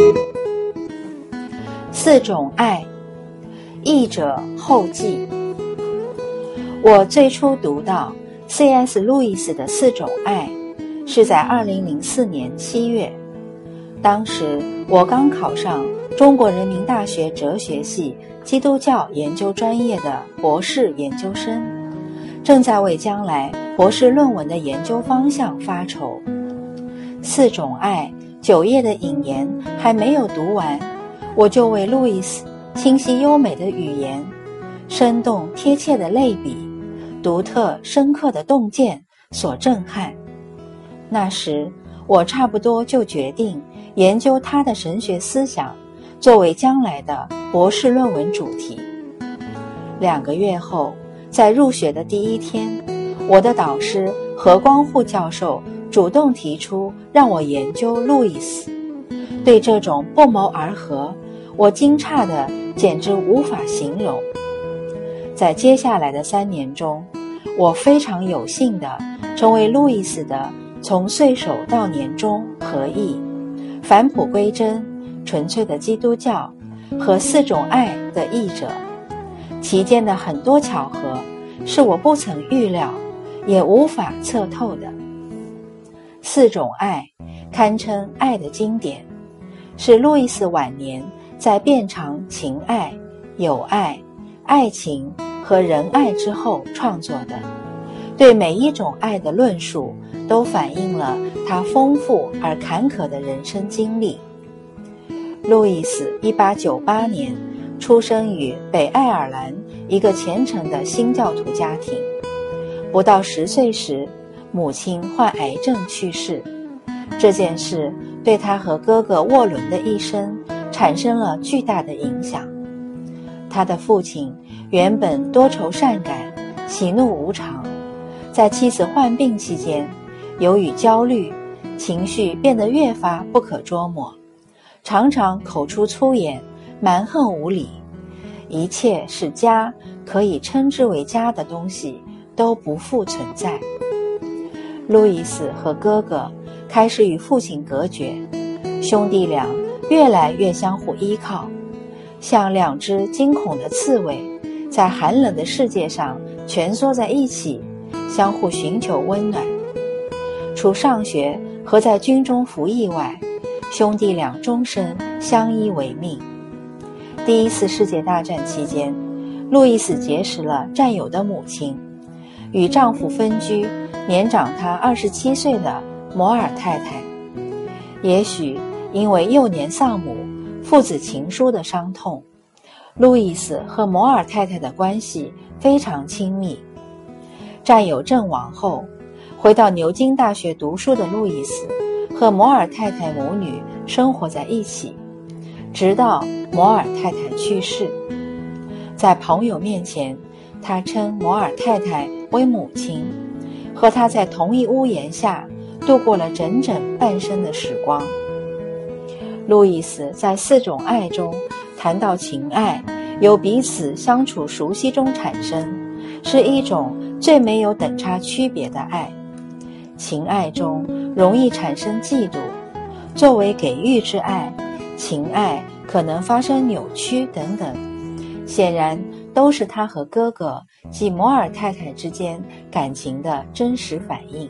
四种爱，译者后记。我最初读到 C.S. 路易斯的四种爱是在2004年7月，当时我刚考上中国人民大学哲学系基督教研究专业的博士研究生，正在为将来博士论文的研究方向发愁。四种爱9页的引言还没有读完，我就为路易斯清晰优美的语言、生动贴切的类比、独特深刻的洞见所震撼。那时我差不多就决定研究他的神学思想作为将来的博士论文主题。2个月后，在入学的第一天，我的导师何光户教授主动提出让我研究路易斯。对这种不谋而合，我惊诧的简直无法形容。在接下来的3年中，我非常有幸地成为路易斯的从岁首到年终合译、返璞归真、纯粹的基督教和四种爱的译者。其间的很多巧合是我不曾预料也无法测透的。四种爱堪称爱的经典，是路易斯晚年在遍尝情爱、友爱、爱情和仁爱之后创作的。对每一种爱的论述都反映了他丰富而坎坷的人生经历。路易斯1898年出生于北爱尔兰一个虔诚的新教徒家庭，不到10岁时，母亲患癌症去世。这件事对他和哥哥沃伦的一生产生了巨大的影响。他的父亲原本多愁善感，喜怒无常，在妻子患病期间，由于焦虑，情绪变得越发不可捉摸，常常口出粗言，蛮横无理，一切使家可以称之为家的东西都不复存在。路易斯和哥哥开始与父亲隔绝，兄弟俩越来越相互依靠，像2只惊恐的刺猬，在寒冷的世界上蜷缩在一起，相互寻求温暖。除上学和在军中服役外，兄弟俩终身相依为命。第1次世界大战期间，路易斯结识了战友的母亲，与丈夫分居年长她27岁的摩尔太太。也许因为幼年丧母、父子情书的伤痛，路易斯和摩尔太太的关系非常亲密。战友阵亡后，回到牛津大学读书的路易斯和摩尔太太母女生活在一起，直到摩尔太太去世。在朋友面前，他称摩尔太太为母亲，和他在同一屋檐下度过了整整半生的时光。路易斯在四种爱中谈到情爱由彼此相处熟悉中产生，是一种最没有等差区别的爱。情爱中容易产生嫉妒，作为给予之爱，情爱可能发生扭曲等等，显然都是他和哥哥及摩尔太太之间感情的真实反应。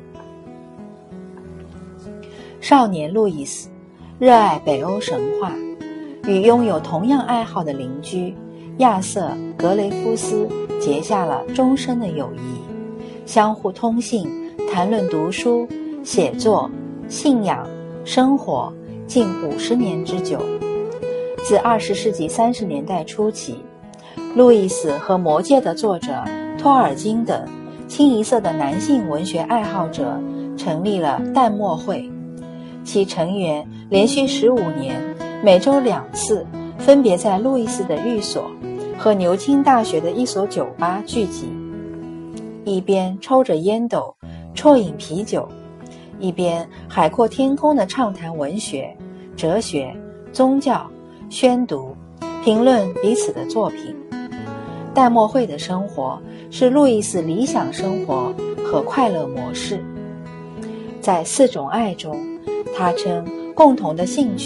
少年路易斯热爱北欧神话，与拥有同样爱好的邻居亚瑟·格雷夫斯结下了终身的友谊，相互通信，谈论读书、写作、信仰、生活近50年之久。自20世纪30年代初起，路易斯和《魔戒》的作者托尔金等清一色的男性文学爱好者成立了淡墨会，其成员连续15年每周2次分别在路易斯的寓所和牛津大学的一所酒吧聚集，一边抽着烟斗啜饮啤酒，一边海阔天空地畅谈文学、哲学、宗教，宣读、评论彼此的作品。淡墨会的生活是路易斯理想生活和快乐模式。在四种爱中，他称共同的兴趣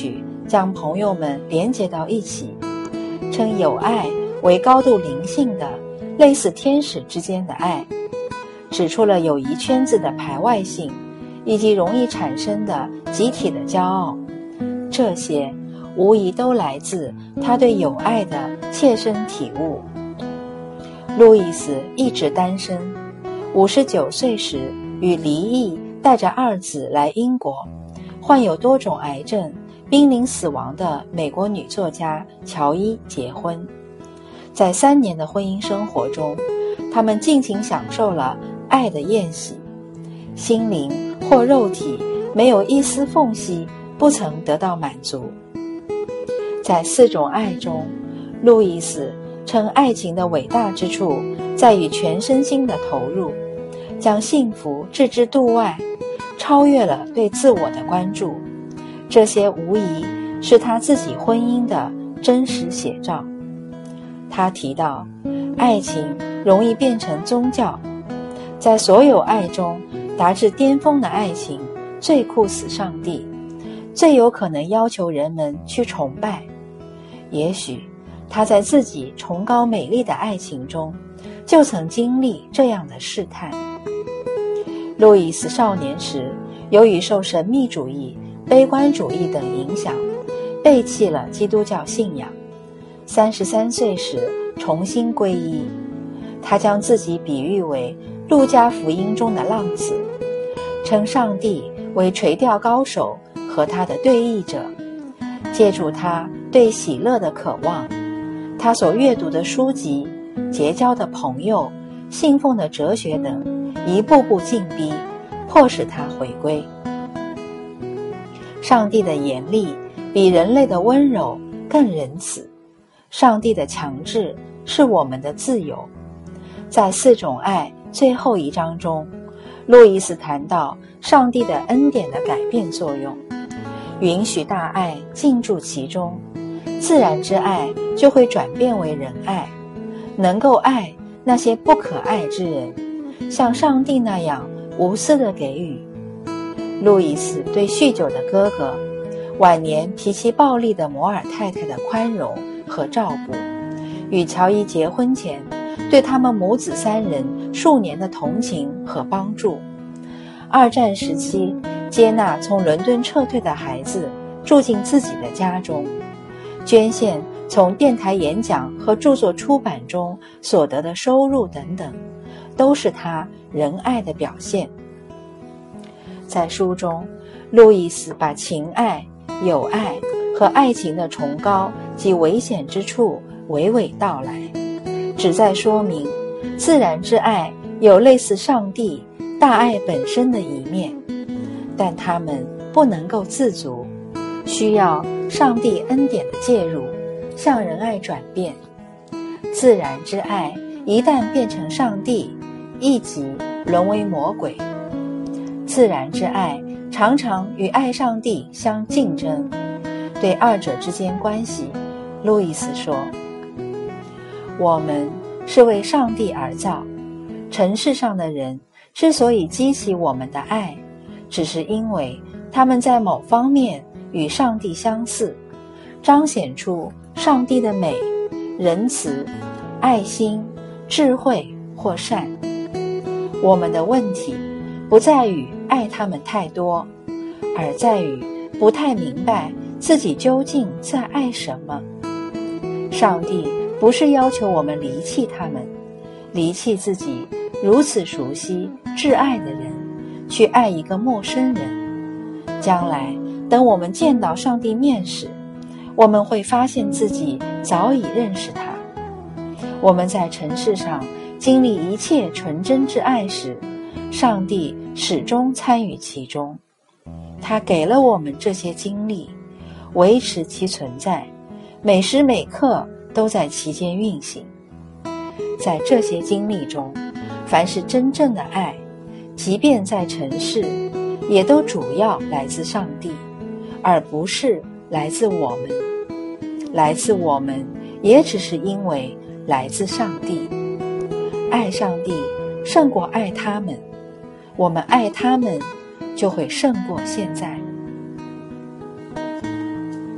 将朋友们连结到一起，称友爱为高度灵性的类似天使之间的爱，指出了友谊圈子的排外性以及容易产生的集体的骄傲，这些无疑都来自他对友爱的切身体悟。路易斯一直单身，59岁时与离异带着2子来英国，患有多种癌症濒临死亡的美国女作家乔伊结婚。在3年的婚姻生活中，他们尽情享受了爱的宴席，心灵或肉体没有一丝缝隙不曾得到满足。在4种爱中，路易斯称爱情的伟大之处在于全身心的投入，将幸福置之度外，超越了对自我的关注。这些无疑是他自己婚姻的真实写照。他提到，爱情容易变成宗教，在所有爱中达至巅峰的爱情最酷似上帝，最有可能要求人们去崇拜。也许他在自己崇高美丽的爱情中就曾经历这样的试探。路易斯少年时由于受神秘主义、悲观主义等影响，背弃了基督教信仰。33岁时重新皈依。他将自己比喻为路加福音中的浪子，称上帝为垂钓高手和他的对弈者。借助他对喜乐的渴望，他所阅读的书籍、结交的朋友、信奉的哲学等一步步进逼，迫使他回归。上帝的严厉比人类的温柔更仁慈，上帝的强制是我们的自由。在4种爱最后一章中，路易斯谈到上帝的恩典的改变作用，允许大爱进驻其中，自然之爱就会转变为仁爱，能够爱那些不可爱之人，像上帝那样无私的给予。路易斯对酗酒的哥哥、晚年脾气暴力的摩尔太太的宽容和照顾，与乔伊结婚前对他们母子3人数年的同情和帮助。2战时期接纳从伦敦撤退的孩子住进自己的家中，捐献从电台演讲和著作出版中所得的收入等等，都是他仁爱的表现。在书中，路易斯把情爱、友爱和爱情的崇高及危险之处娓娓道来，旨在说明自然之爱有类似上帝大爱本身的一面，但他们不能够自足，需要上帝恩典的介入，向仁爱转变。自然之爱一旦变成上帝，一即沦为魔鬼。自然之爱常常与爱上帝相竞争。对2者之间关系，路易斯说，我们是为上帝而造，尘世上的人之所以激起我们的爱，只是因为他们在某方面与上帝相似，彰显出上帝的美、仁慈、爱心、智慧或善。我们的问题不在于爱他们太多，而在于不太明白自己究竟在爱什么。上帝不是要求我们离弃他们，离弃自己如此熟悉挚爱的人，去爱一个陌生人。将来等我们见到上帝面时，我们会发现自己早已认识他。我们在尘世上经历一切纯真之爱时，上帝始终参与其中。他给了我们这些经历，维持其存在，每时每刻都在其间运行。在这些经历中，凡是真正的爱，即便在尘世，也都主要来自上帝，而不是来自我们。来自我们，也只是因为来自上帝。爱上帝胜过爱他们，我们爱他们就会胜过现在。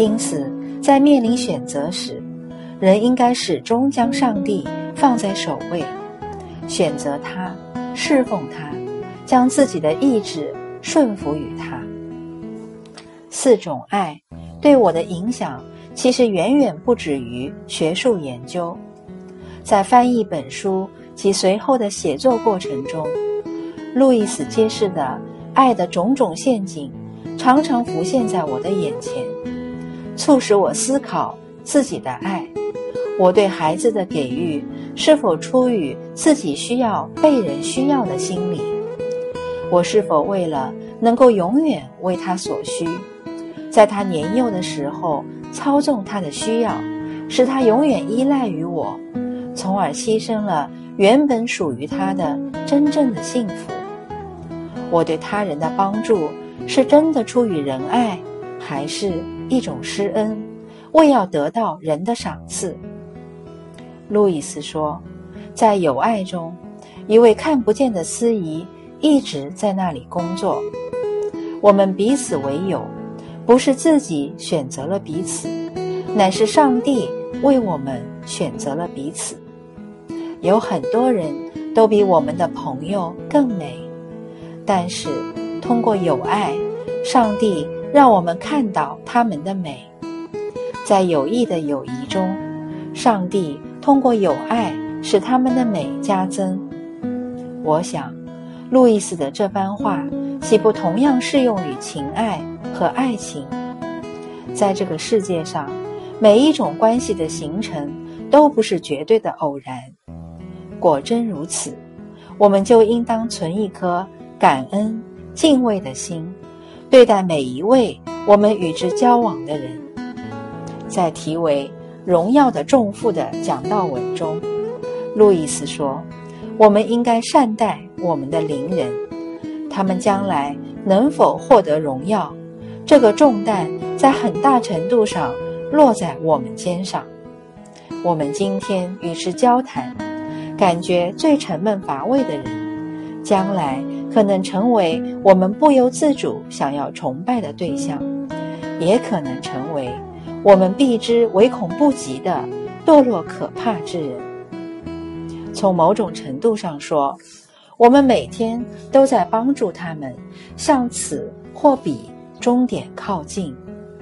因此，在面临选择时，人应该始终将上帝放在首位，选择他，侍奉他，将自己的意志顺服于他。四种爱对我的影响其实远远不止于学术研究。在翻译本书及随后的写作过程中，路易斯揭示的爱的种种陷阱常常浮现在我的眼前，促使我思考自己的爱，我对孩子的给予是否出于自己需要被人需要的心理，我是否为了能够永远为他所需，在他年幼的时候操纵他的需要，使他永远依赖于我，从而牺牲了原本属于他的真正的幸福。我对他人的帮助是真的出于仁爱，还是一种施恩，为要得到人的赏赐？路易斯说，在友爱中，一位看不见的司仪一直在那里工作。我们彼此为友，不是自己选择了彼此，乃是上帝为我们选择了彼此。有很多人都比我们的朋友更美，但是通过友爱，上帝让我们看到他们的美。在有益的友谊中，上帝通过友爱使他们的美加增。我想，路易斯的这番话岂不同样适用于情爱和爱情？在这个世界上，每一种关系的形成都不是绝对的偶然。果真如此，我们就应当存一颗感恩、敬畏的心，对待每一位我们与之交往的人。在题为《荣耀的重负》的讲道文中，路易斯说，我们应该善待我们的邻人，他们将来能否获得荣耀，这个重担在很大程度上落在我们肩上。我们今天与之交谈，感觉最沉闷乏味的人，将来可能成为我们不由自主想要崇拜的对象，也可能成为我们避之唯恐不及的堕落可怕之人。从某种程度上说，我们每天都在帮助他们向此或彼终点靠近。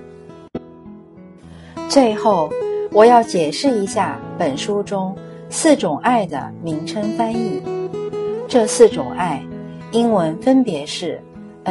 最后，我要解释一下本书中四种爱的名称翻译。这四种爱，英文分别是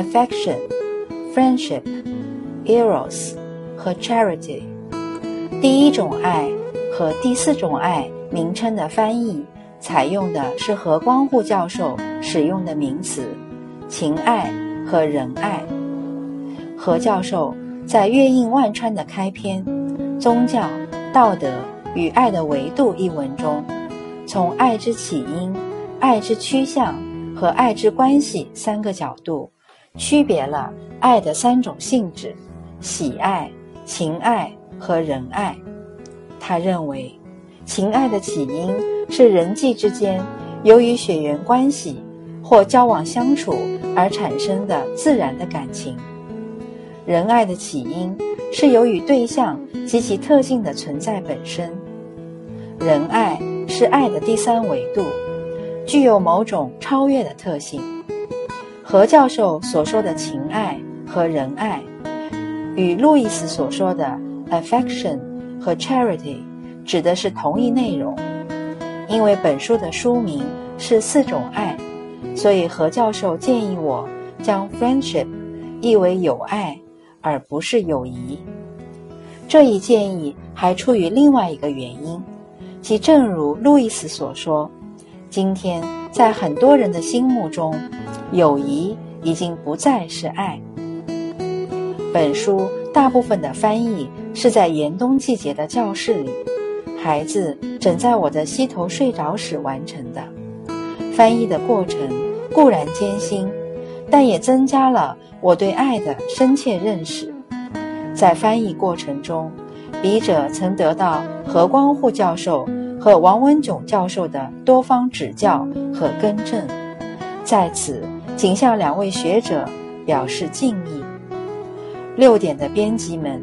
affection、friendship、eros 和 charity。第一种爱和第四种爱名称的翻译采用的是何光护教授使用的名词情爱和仁爱。何教授在月映万川的开篇《宗教、道德与爱的维度》一文中，从爱之起因、爱之趋向和爱之关系三个角度，区别了爱的三种性质：喜爱、情爱和仁爱。他认为，情爱的起因是人际之间由于血缘关系或交往相处而产生的自然的感情。仁爱的起因是由于对象及其特性的存在本身。仁爱是爱的第三维度，具有某种超越的特性。何教授所说的情爱和仁爱，与路易斯所说的 affection 和 charity 指的是同一内容。因为本书的书名是四种爱，所以何教授建议我将 friendship 译为友爱，而不是友谊。这一建议还出于另外一个原因，即正如路易斯所说，今天在很多人的心目中，友谊已经不再是爱。本书大部分的翻译是在严冬季节的教室里，孩子正在我的膝头睡着时完成的。翻译的过程固然艰辛，但也增加了我对爱的深切认识。在翻译过程中，笔者曾得到何光护教授和王文炯教授的多方指教和更正，在此仅向两位学者表示敬意。6点的编辑们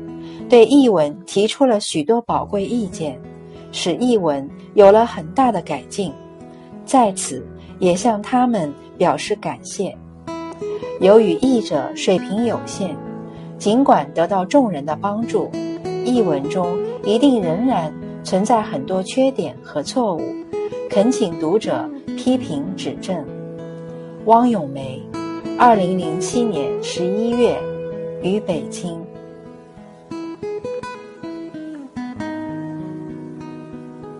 对译文提出了许多宝贵意见，使译文有了很大的改进，在此也向他们表示感谢。由于译者水平有限，尽管得到众人的帮助，译文中一定仍然存在很多缺点和错误，恳请读者批评指正。汪咏梅，2007年11月，于北京。